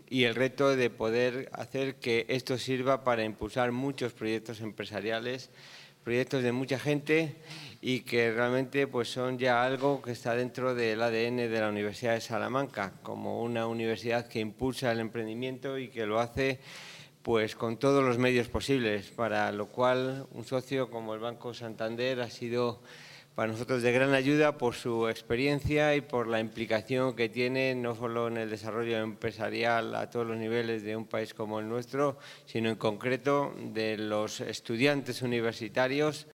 y el reto de poder hacer que esto sirva para impulsar muchos proyectos empresariales, proyectos de mucha gente y que realmente pues son ya algo que está dentro del ADN de la Universidad de Salamanca, como una universidad que impulsa el emprendimiento y que lo hace pues con todos los medios posibles, para lo cual un socio como el Banco Santander ha sido para nosotros de gran ayuda por su experiencia y por la implicación que tiene no solo en el desarrollo empresarial a todos los niveles de un país como el nuestro, sino en concreto de los estudiantes universitarios